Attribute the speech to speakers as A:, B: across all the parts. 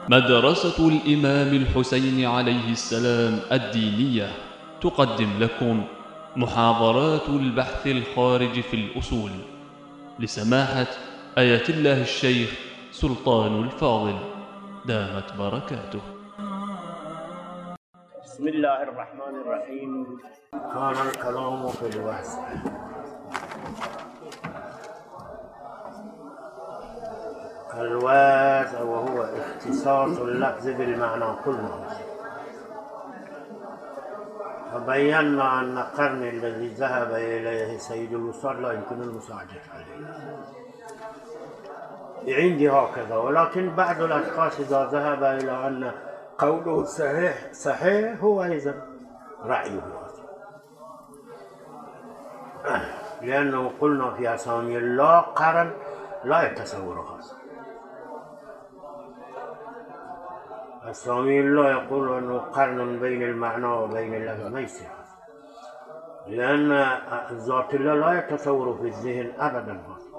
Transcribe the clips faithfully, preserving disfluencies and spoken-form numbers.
A: مدرسة الإمام الحسين عليه السلام الدينية تقدم لكم محاضرات البحث الخارج في الأصول لسماحة آية الله الشيخ سلطان الفاضل دامت بركاته.
B: بسم الله الرحمن الرحيم. كان الكلام في الواسع. الواسع وهو اختصاص اللفظ بالمعنى كله. فبينا أن القرن الذي ذهب إليه سيد الوصال لا يمكن المساعدة عليه. عندي هكذا، ولكن بعض الأشخاص إذا ذهب إلى أن قوله صحيح صحيح هو أيضا رأيه، لأنه قلنا في أسامي الله قرن لا يتصور هذا. أسامي الله يقول أنه قرن بين المعنى وبين اللفظ، ما يصير، لأن ذات الله لا يتصور في الذهن أبدا،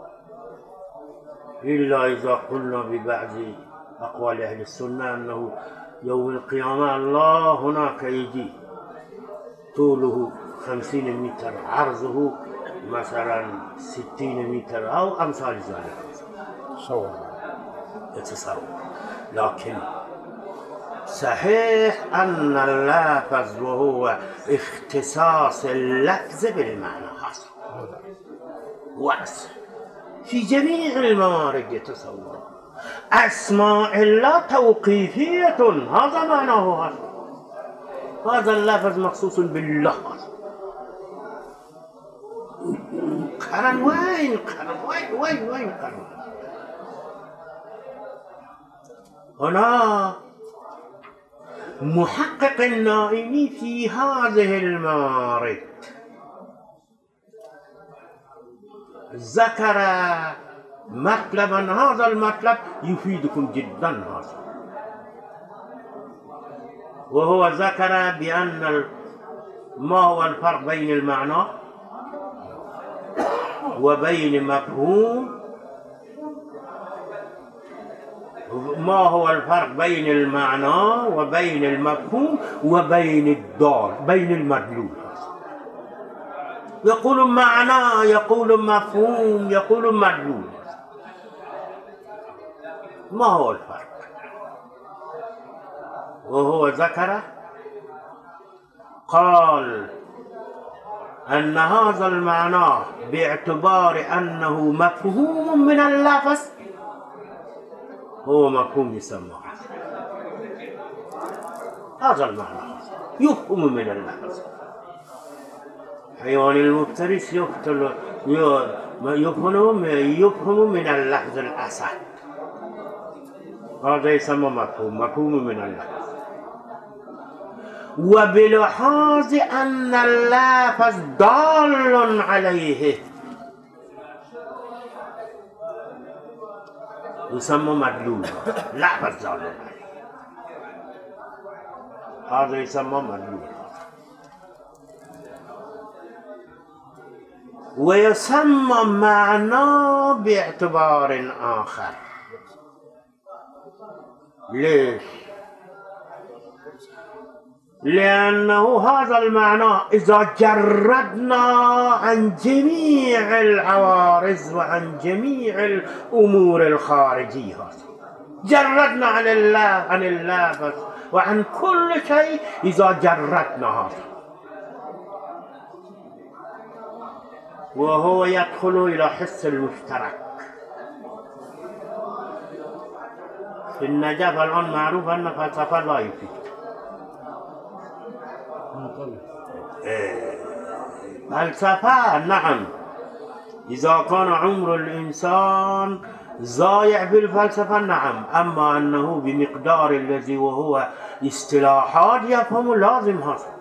B: إلا إذا قلنا ببعض أقوال أهل السنة أنه يوم القيامة الله هناك يجي طوله خمسين متر، عرضه مثلا ستين متر أو أمثال ذلك، صور يتصور. لكن صحيح أن اللفظ وهو اختصاص اللفظ بالمعنى خاص واسع في جميع الموارد يتصور. أسماء الله توقيفية، هذا معناه، هذا هذا اللفظ مخصوص بالله. قرن وين قرن وين وين وين قرن هنا محقق النائمي في هذه الموارد ذكر مطلبا، هذا المطلب يفيدكم جدا هذا، وهو ذكر بأن ما هو الفرق بين المعنى وبين مفهوم، ما هو الفرق بين المعنى وبين المفهوم وبين الدال، بين المدلول. يقول معنى، يقول مفهوم، يقول مدلول. ما هو الفرق؟ وهو ذكر قال أن هذا المعنى باعتبار أنه مفهوم من اللفظ هو مفهوم يسمى، هذا المعنى يفهم من اللفظ. حيوان المفترس يقتل يفهم يفهم من اللفظ الأسد، هذا يسمى مفهوم مفهوم من اللفظ. وبلحاظ أن اللفظ دال عليه يسمى مدلول، لفظ دال عليه هذا يسمى مدلول. ويسمى معنى باعتبار آخر. ليش؟ لأنه هذا المعنى إذا جردنا عن جميع العوارض وعن جميع الأمور الخارجية، جردنا عن الله عن اللفظ وعن كل شيء، إذا جردنا هذا وهو يدخل إلى حس المشترك. في النجف الآن معروف أن فلسفة لا يفيد. فلسفة نعم، إذا كان عمر الإنسان ضايع بالفلسفة نعم، أما أنه بمقدار الذي وهو اصطلاحات يفهم لازم هذا،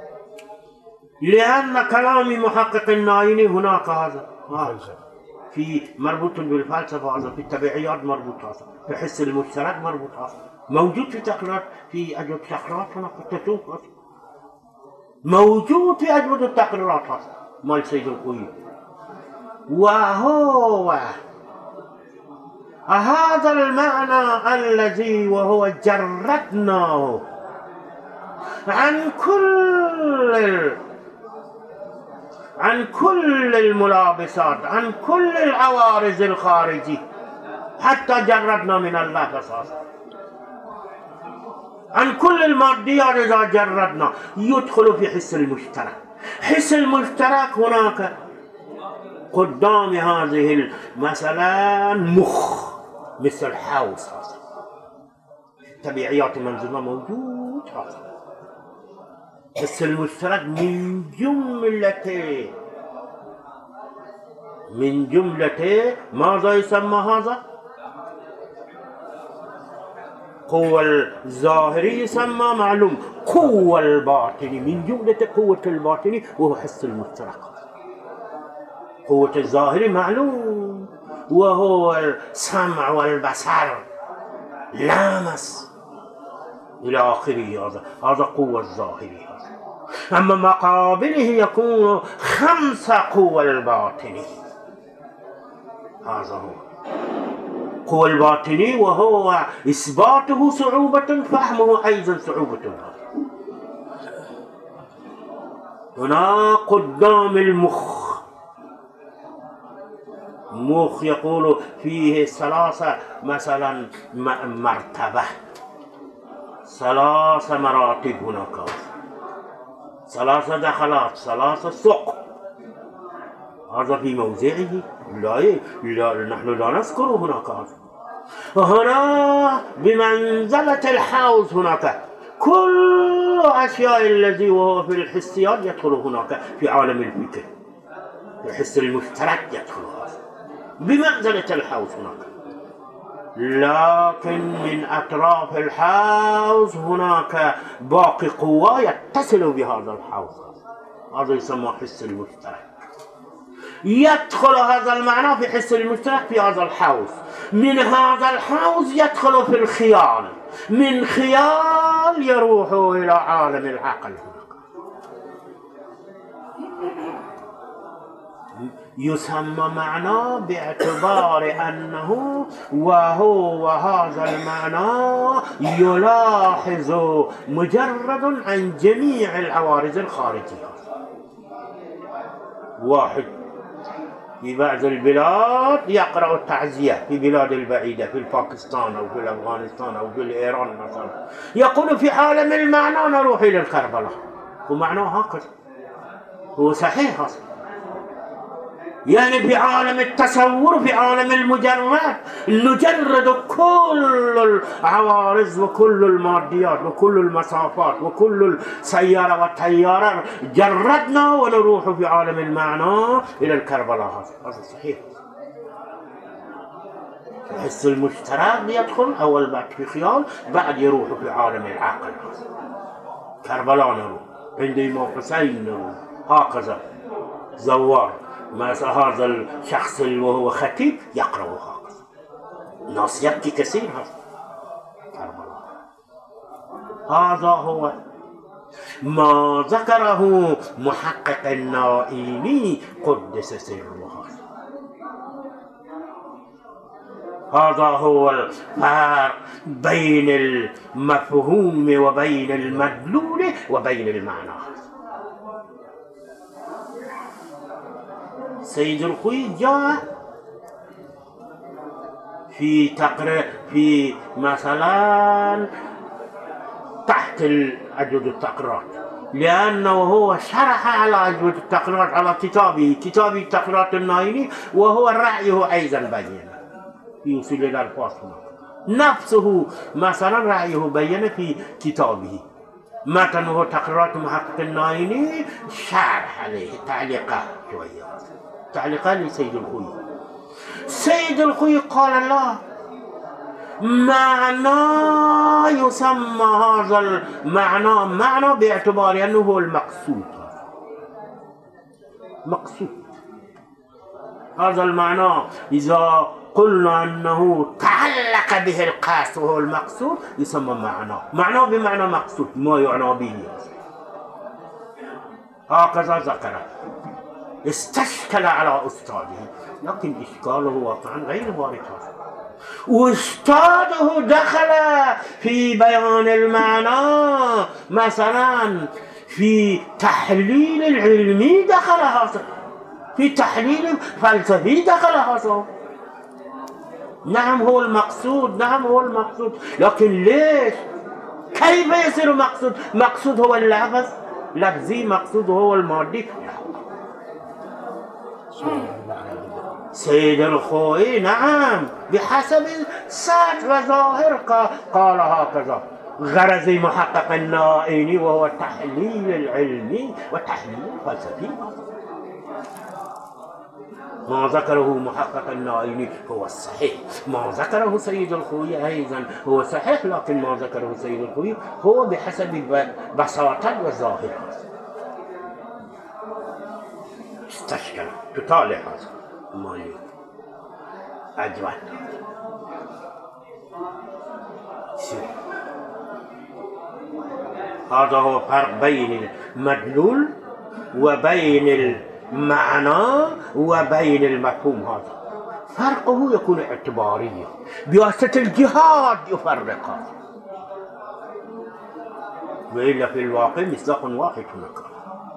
B: لأن كلام محقق النائمي هناك هذا في مربوط بالفلسفة، هذا في التبعيات مربوط، هذا في حس المشترك مربوط، هذا موجود في تقريرات، في أجوبة التقريرات هناك تشوف، موجود في أجوبة التقريرات هذا مال سيد القوي. وهو هذا المعنى الذي وهو جردناه عن كل عن كل الملابسات، عن كل العوارض الخارجية، حتى جردنا من الله أساسا، عن كل الماديات. إذا جردنا يدخل في حس المشترك. حس المشترك هناك قدام هذه مثلا مخ مثل حوس، طبيعيات المنظومة موجود. هذا حس المشترك من جملة من جملة ماذا يسمى هذا؟ قوة الظاهري يسمى معلوم، قوة الباطني من جملة قوة الباطني وهو حس المشترك. قوة الظاهري معلوم وهو السمع والبصر، لامس إلى آخره. هذا هذا قوة الظاهري. أما مقابله يكون خمسة قوة الباطني. هذا هو قوة الباطني، وهو إثباته صعوبة، فهمه أيضا صعوبة. هنا قدام المخ، مخ يقول فيه ثلاثة مثلا مرتبة، ثلاثة مراتب هناك، ثلاثة دخلات، ثلاثة سوق. هذا في موضعه، لا, لا نحن لا نذكر هناك. هنا بمنزلة الحوز هناك كل أشياء الذي وهو في الحسيات يدخل هناك في عالم الفكر، في الحس المشترك يدخل هذا بمنزلة الحوز هناك. لكن من أطراف الحوز هناك باقي قوة يتصل بهذا الحوز، هذا يسمى حس المشترك. يدخل هذا المعنى في حس المشترك في هذا الحوز. من هذا الحوز يدخل في الخيال، من خيال يروح إلى عالم العقل. يسمى معنى باعتبار أنه وهو هذا المعنى يلاحظ مجرد عن جميع العوارض الخارجية. واحد في بعض البلاد يقرأ التعزية، في بلاد البعيدة في باكستان أو في أفغانستان أو في إيران مثلا، يقول في عالم المعنى نروح إلى الكربلاء، ومعناه هكذا هو صحيح هذا. يعني في عالم التصور، في عالم المجرد، نجرد كل العوارض وكل الماديات وكل المسافات وكل السيارة والطيارة، جردنا ونروح في عالم المعنى إلى الكربلاء. هذا صحيح. الحس المشترك يدخل أول بعد في خيال، بعد يروح في عالم العقل. كربلاء نروح، عند إمام حسين نروح، هكذا زوار. مثل هذا الشخص وهو خطيب يقرأ هكذا، الناس يبكي كثير. هذا هذا هو ما ذكره محقق النائيني قدس سره. هذا هو الفرق بين المفهوم وبين المدلول وبين المعنى. سيد الخوي جاء في تقرير في مثلا تحت أجود التقريرات، لأنه هو شرح على أجود التقريرات على كتابه كتاب التقريرات النائيني، وهو رأيه أيضا بين في أصول الألفاظ نفسه. مثلا رأيه بين في كتابه متنه تقريرات محقق النائيني، شرح عليه تعليقات شوية، تعليقات لسيد الخوي. سيد الخوي قال لا، معنى يسمى هذا المعنى معنى باعتبار أنه هو المقصود. مقصود هذا المعنى إذا قلنا أنه تعلق به القاس وهو المقصود يسمى معنى. معنى بمعنى مقصود، ما يعنى به. هكذا ذكر، استشكل على أستاذه، لكن إشكاله واقعا غير وارد. أستاذه دخل في بيان المعنى، مثلا في تحليل العلمي دخل هذا، في تحليل فلسفي دخل هذا. نعم هو المقصود، نعم هو المقصود، لكن ليش؟ كيف يصير مقصود؟ مقصود هو اللفظ لفظي، مقصود هو المادي. سيد الخوئي نعم بحسب سطر وظاهر قال هكذا: غرض محقق النائني وهو التحليل العلمي وتحليل الفلسفي. ما ذكره محقق النائني هو الصحيح، ما ذكره سيد الخوئي أيضا هو صحيح، لكن ما ذكره سيد الخوئي هو بحسب بساطة وظاهر. استشكل تطالع هذا مالي أجوات. هذا هو فرق بين المدلول وبين المعنى وبين المفهوم. هذا فرقه يكون اعتباريا، بواسطة الجهاد يفرق هذا، وإلا في الواقع مصداق واحد هناك.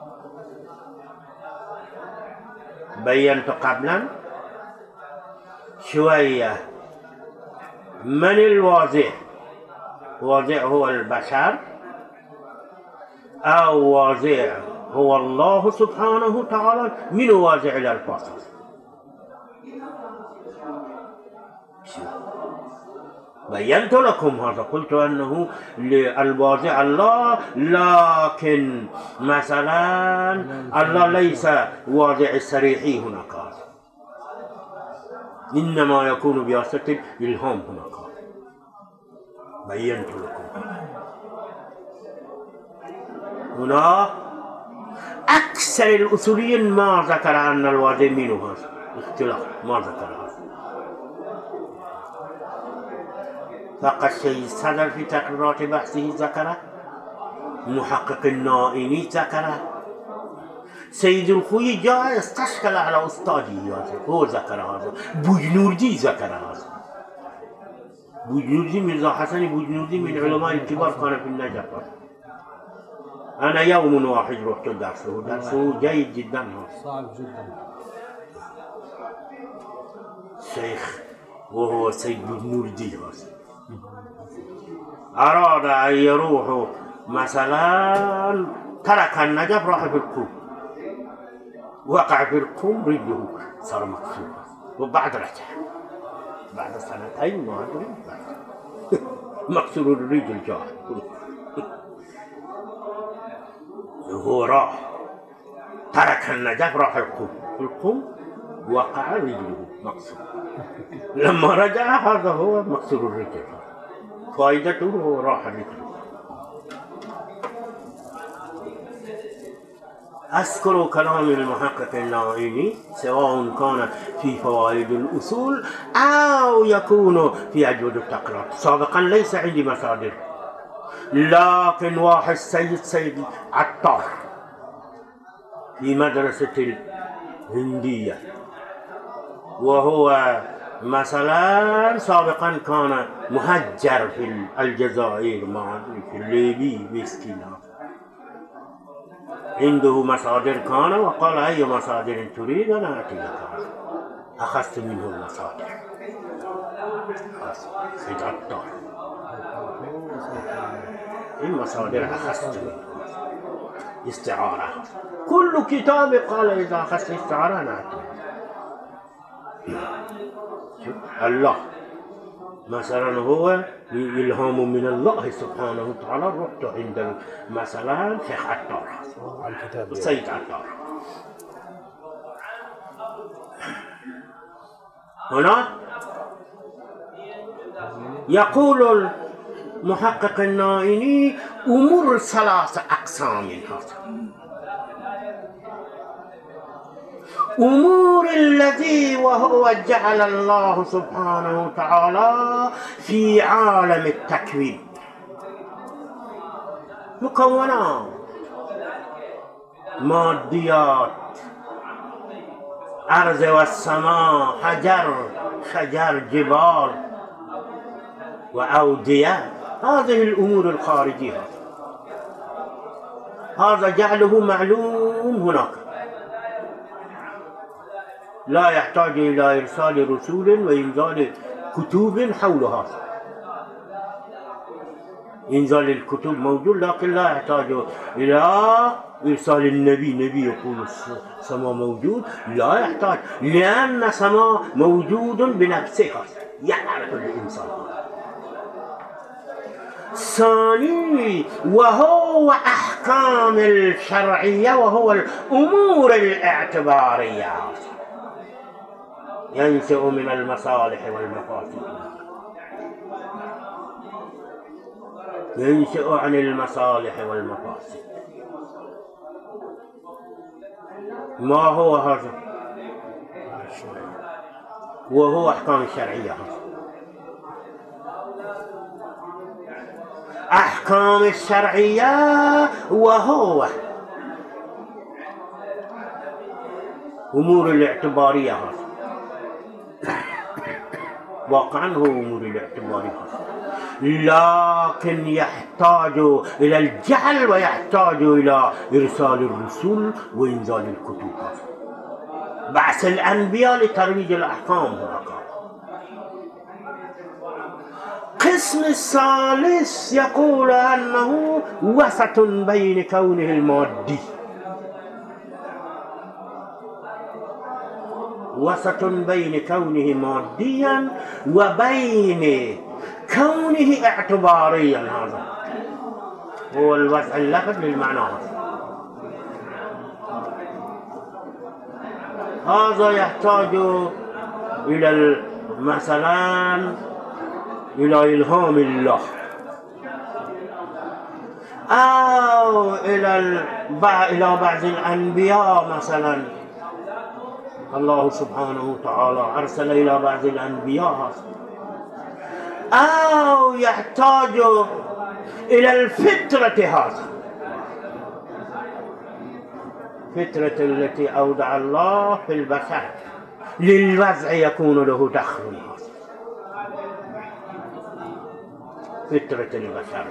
B: بينت قبلا شوية من الواضع. واضع هو البشر أو واضع هو الله سبحانه وتعالى. من واضع الألفاظ؟ بينت لكم هذا، قلت أنه الواضع الله، لكن مثلا الله ليس واضع الصريحي هناك، إنما يكون بواسطة الإلهام هناك. بينت لكم هنا أكثر الأصوليين ما ذكر أن الواضع منه هذا، اختلاف ما ذكر هذا. فقط شيء صدر في تقريرات بحثه ذكره، محقق النائني ذكره، سيد الخوئي جاء استشكل على أستاذه هذا، هو ذكر هذا، بوجنوردی ذكر هذا. بوجنوردی مرزا حسن بوجنوردی من علماء الكبار كان في النجف. أنا يوم واحد رحت درسه، درسه جيد جدا،
C: صعب جدا.
B: شيخ وهو سيد بوجنوردی هذا أراد أن يروح مثلا، ترك النجف راح في القوم، وقع في القوم رجله صار مكسور، وبعد رجع بعد سنتين ما أدري مكسور الرجل جاء. هو راح ترك النجف راح القوم، في القوم وقع رجله مكسور. لما رجع هذا هو مكسور الرجل، فائدته هو راح رجله. أذكر كلام المحقق النائني سواء كان في فوائد الأصول أو يكون في أجود التقرير. سابقا ليس عندي مصادر، لكن واحد سيد سيد عطار في مدرسة الهندية، وهو مثلا سابقا كان مهجر في الجزائر مع في الليبي مسكين، عنده مصادر كان، وقال أي مصادر تريد أنا أعطيك. أخذت منه المصادر. سيد عطار المصادر أخذت منه استعارة، كل كتاب قال إذا أخذت استعارة أنا أعطيك. الله مثلا هو إلهام من الله سبحانه وتعالى. رحت عند مثلا شيخ عطار سيد عطار. هنا يقول المحقق النائني أمور ثلاث أقسام هذا. أمور الذي وهو جعل الله سبحانه وتعالى في عالم التكوين مكونات ماديات، أرض والسماء، حجر شجر جبال، وأودية، هذه الأمور الخارجية هذا جعله معلوم هناك، لا يحتاج إلى إرسال رسول وإنزال كتب حول هذا. إنزال الكتب موجود لكن لا يحتاج إلى إرسال النبي. نبي يقول السماء موجود، لا يحتاج، لأن السماء موجود بنفسه، يعرف الإنسان. ثاني وهو أحكام الشرعية وهو الأمور الاعتبارية، ينشأ من المصالح والمفاسد، ينشأ عن المصالح والمفاسد. ما هو هذا؟ وهو أحكام الشرعية. أحكام الشرعية وهو أمور الاعتبارية، واقعا هو أمور الاعتبارية، لكن يحتاج إلى الجهل ويحتاج إلى إرسال الرسل وإنزال الكتب، بعث الأنبياء لترويج الأحكام هناك. القسم الثالث يقول أنه وسط بين كونه المادي، وسط بين كونه ماديا وبين كونه اعتباريا. هذا هو الوضع اللفظ للمعنى. هذا يحتاج إلى مثلا إلى إلهام الله، أو إلى إلى بعض الأنبياء، مثلا الله سبحانه وتعالى أرسل إلى بعض الأنبياء، أو يحتاج إلى الفطرة، هذا فطرة التي أودع الله في البشر للوضع يكون له دخل، فطرة البشر.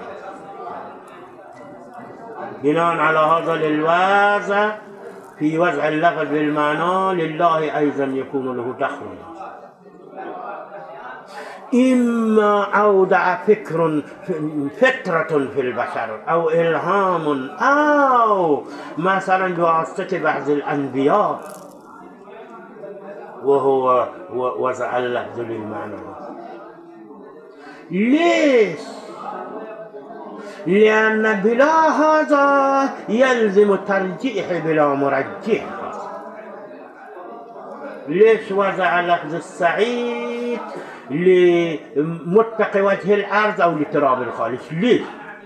B: بناء على هذا للوضع في وضع اللفظ بالمعنى لله أيضا يكون له دخل، إما أودع فكر فطرة في البشر أو إلهام، أو مثلا بواسطة بعض الأنبياء، وهو وضع اللفظ للمعنى. ليش؟ لأن بلا هذا يلزم ترجيح بلا مرجح. ليش وضع لفظ السعيد لمتقي وجه الأرض أو لتراب الخالص؟ ليش؟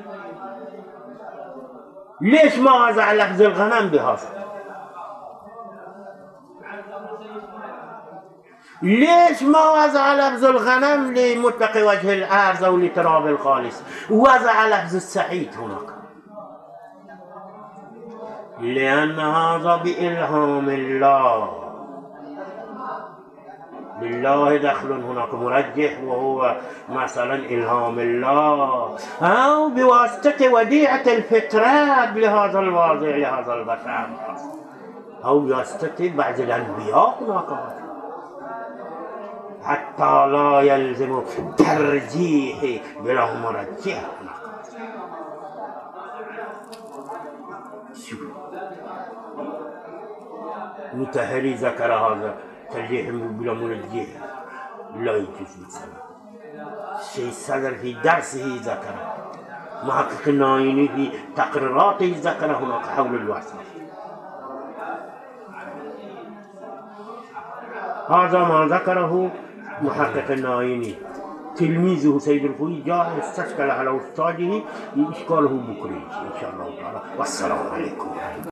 B: ليش ما وضع لفظ الغنم بهذا؟ ليش ما وضع لفظ الغنم لمتقي وجه الأرض أو لتراب الخالص، وضع لفظ السعيد هناك؟ لأن هذا بإلهام الله، لله دخل هناك مرجح، وهو مثلا إلهام الله، أو بواسطة وديعة الفطرة لهذا الواضع لهذا البشر، أو بواسطة بعض الأنبياء هناك، حتى لا يلزم ترجيح بلا مرجح. شوف متهري ذكر هذا ترجيح بلا مرجح لا يجوز مثلا. الشيء صدر في درسه ذكره، محقق النايني في تقريراته ذكر هناك حول الوصف. هذا ما ذكره محقق النايني. تلميذه سيد الخوي جاء استشكل على أستاذه إشكاله بكري إن شاء الله تعالى. والسلام عليكم.